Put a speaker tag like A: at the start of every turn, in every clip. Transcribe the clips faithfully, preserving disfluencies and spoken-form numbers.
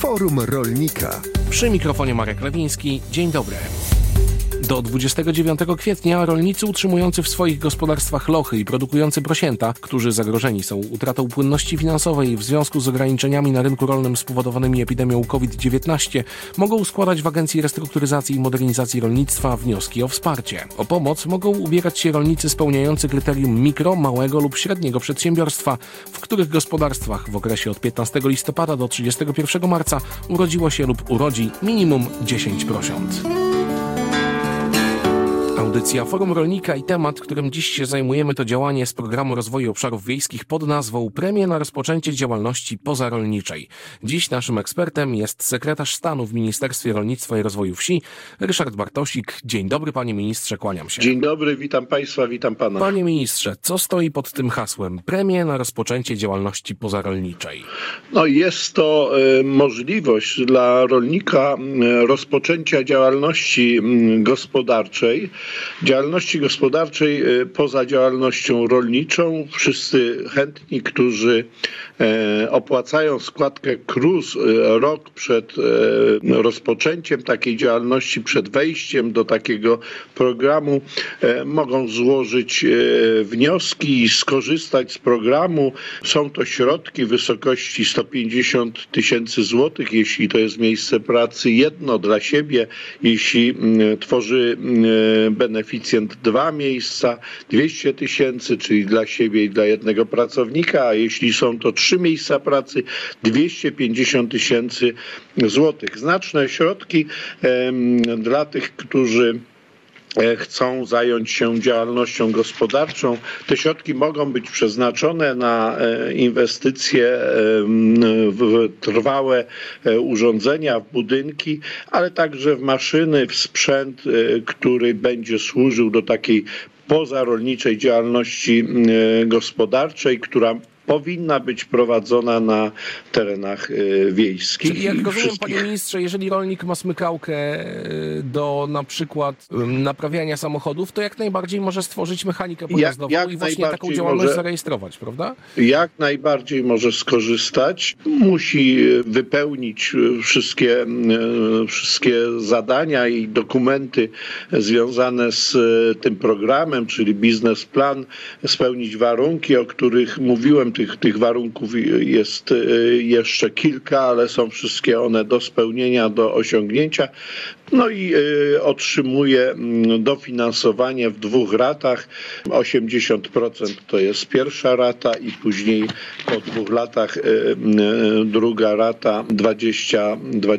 A: Forum Rolnika.
B: Przy mikrofonie Marek Lewiński. Dzień dobry. Do dwudziestego dziewiątego kwietnia rolnicy utrzymujący w swoich gospodarstwach lochy i produkujący prosięta, którzy zagrożeni są utratą płynności finansowej w związku z ograniczeniami na rynku rolnym spowodowanymi epidemią COVID dziewiętnaście, mogą składać w Agencji Restrukturyzacji i Modernizacji Rolnictwa wnioski o wsparcie. O pomoc mogą ubiegać się rolnicy spełniający kryterium mikro, małego lub średniego przedsiębiorstwa, w których gospodarstwach w okresie od piętnastego listopada do trzydziestego pierwszego marca urodziło się lub urodzi minimum dziesięć prosiąt. Audycja Forum Rolnika i temat, którym dziś się zajmujemy, to działanie z Programu Rozwoju Obszarów Wiejskich pod nazwą Premie na rozpoczęcie działalności pozarolniczej. Dziś naszym ekspertem jest sekretarz stanu w Ministerstwie Rolnictwa i Rozwoju Wsi, Ryszard Bartosik. Dzień dobry, panie ministrze, kłaniam się.
C: Dzień dobry, witam państwa, witam pana.
B: Panie ministrze, co stoi pod tym hasłem Premie na rozpoczęcie działalności pozarolniczej?
C: No jest to y, możliwość dla rolnika y, rozpoczęcia działalności y, gospodarczej, działalności gospodarczej poza działalnością rolniczą. Wszyscy chętni, którzy opłacają składkę K R U S rok przed rozpoczęciem takiej działalności, przed wejściem do takiego programu, mogą złożyć wnioski i skorzystać z programu. Są to środki w wysokości sto pięćdziesiąt tysięcy złotych, jeśli to jest miejsce pracy jedno dla siebie, jeśli tworzy beneficjent dwa miejsca, dwieście tysięcy, czyli dla siebie i dla jednego pracownika, a jeśli są to trzy miejsca pracy, dwieście pięćdziesiąt tysięcy złotych. Znaczne środki em, dla tych, którzy chcą zająć się działalnością gospodarczą. Te środki mogą być przeznaczone na inwestycje w trwałe urządzenia, w budynki, ale także w maszyny, w sprzęt, który będzie służył do takiej pozarolniczej działalności gospodarczej, która powinna być prowadzona na terenach y, wiejskich.
B: Czyli jak rozumiem,
C: wszystkich...
B: panie ministrze, jeżeli rolnik ma smykałkę do na przykład naprawiania samochodów, to jak najbardziej może stworzyć mechanikę pojazdową jak, jak i właśnie taką działalność może, zarejestrować, prawda?
C: Jak najbardziej może skorzystać. Musi wypełnić wszystkie, wszystkie zadania i dokumenty związane z tym programem, czyli biznesplan, spełnić warunki, o których mówiłem. Tych, tych warunków jest jeszcze kilka, ale są wszystkie one do spełnienia, do osiągnięcia. No i y, otrzymuje dofinansowanie w dwóch ratach. osiemdziesiąt procent to jest pierwsza rata i później po dwóch latach y, y, druga rata dwadzieścia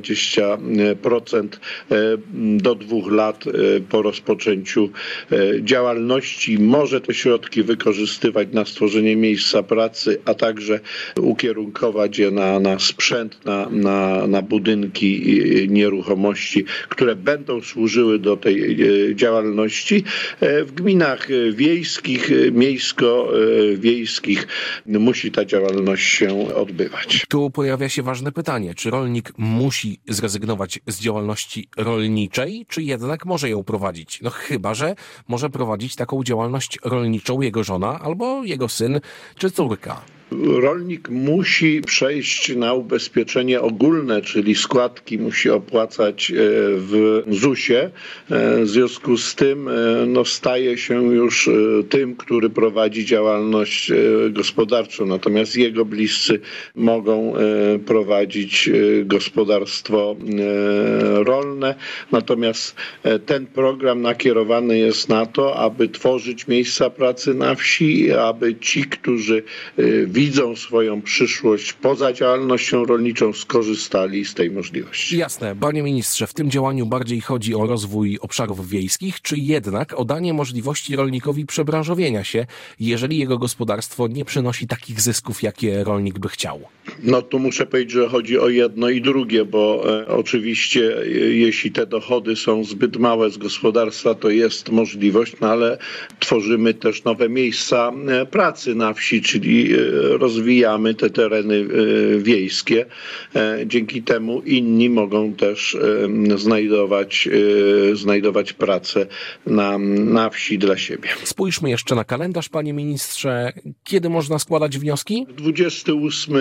C: procent y, do dwóch lat y, po rozpoczęciu y, działalności. Może te środki wykorzystywać na stworzenie miejsca pracy, a także ukierunkować je na, na sprzęt, na, na, na budynki i nieruchomości, które będą służyły do tej działalności. W gminach wiejskich, miejsko-wiejskich musi ta działalność się odbywać.
B: Tu pojawia się ważne pytanie, czy rolnik musi zrezygnować z działalności rolniczej, czy jednak może ją prowadzić? No chyba, że może prowadzić taką działalność rolniczą jego żona albo jego syn czy córka.
C: Rolnik musi przejść na ubezpieczenie ogólne, czyli składki musi opłacać w zusie. W związku z tym no, staje się już tym, który prowadzi działalność gospodarczą. Natomiast jego bliscy mogą prowadzić gospodarstwo rolne. Natomiast ten program nakierowany jest na to, aby tworzyć miejsca pracy na wsi, aby ci, którzy widzą swoją przyszłość poza działalnością rolniczą, skorzystali z tej możliwości.
B: Jasne. Panie ministrze, w tym działaniu bardziej chodzi o rozwój obszarów wiejskich, czy jednak o danie możliwości rolnikowi przebranżowienia się, jeżeli jego gospodarstwo nie przynosi takich zysków, jakie rolnik by chciał?
C: No tu muszę powiedzieć, że chodzi o jedno i drugie, bo e, oczywiście e, jeśli te dochody są zbyt małe z gospodarstwa, to jest możliwość, no ale tworzymy też nowe miejsca e, pracy na wsi, czyli e, rozwijamy te tereny e, wiejskie. E, dzięki temu inni mogą też e, znajdować, e, znajdować pracę na, na wsi dla siebie.
B: Spójrzmy jeszcze na kalendarz, panie ministrze. Kiedy można składać wnioski?
C: dwudziestego ósmego lutego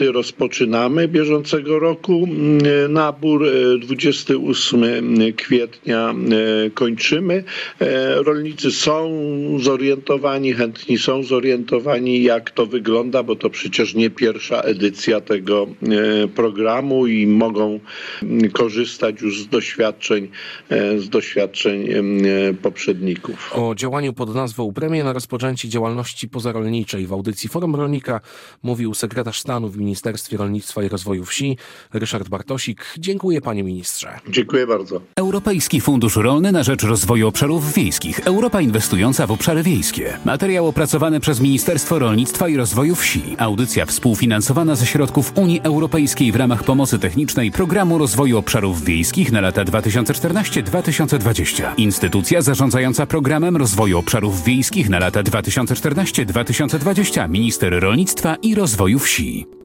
C: piąty rozpoczynamy bieżącego roku nabór, dwudziestego ósmego kwietnia kończymy. Rolnicy są zorientowani, chętni są zorientowani, jak to wygląda, bo to przecież nie pierwsza edycja tego programu i mogą korzystać już z doświadczeń, z doświadczeń poprzedników.
B: O działaniu pod nazwą Premia na rozpoczęcie działalności pozarolniczej w audycji Forum Rolnika mówił sekretarz stanu w Ministerstwie Rolnictwa i Rozwoju Wsi Ryszard Bartosik. Dziękuję, panie ministrze.
C: Dziękuję bardzo.
A: Europejski Fundusz Rolny na rzecz Rozwoju Obszarów Wiejskich. Europa inwestująca w obszary wiejskie. Materiał opracowany przez Ministerstwo Rolnictwa i Rozwoju Wsi. Audycja współfinansowana ze środków Unii Europejskiej w ramach pomocy technicznej Programu Rozwoju Obszarów Wiejskich na lata dwa tysiące czternaście do dwa tysiące dwudziestego. Instytucja zarządzająca Programem Rozwoju Obszarów Wiejskich na lata dwa tysiące czternaście do dwa tysiące dwudziestego. Minister Rolnictwa i Rozwoju Wsi.